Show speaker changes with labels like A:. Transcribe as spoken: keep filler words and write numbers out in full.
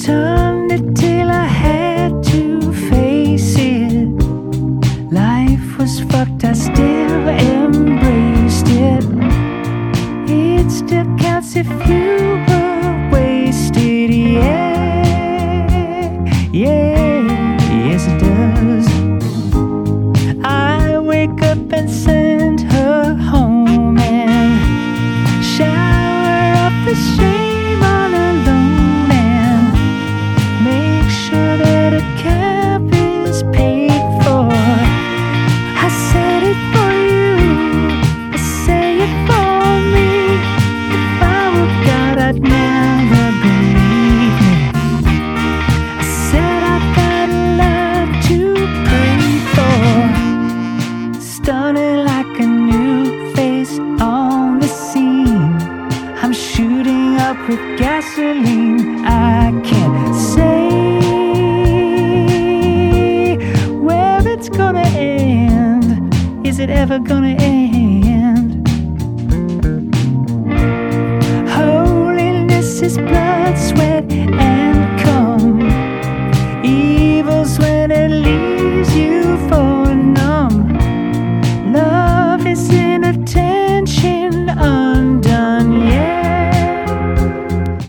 A: turned it till I had to face it. Life was fucked, I still embraced it. It still counts if you were wasted, yeah, yeah, yes it does. I wake up and send her home and shower off the shame all alone and make sure that a cab is paid for. I said it for you, I say it for me. If I were God, I'd never believe me. I said I've got a lot to pray for. Stunning like a new face on the scene. I'm shooting up with gasoline. I can't say where it's gonna end. Is it ever gonna end? Holiness is blood, sweat,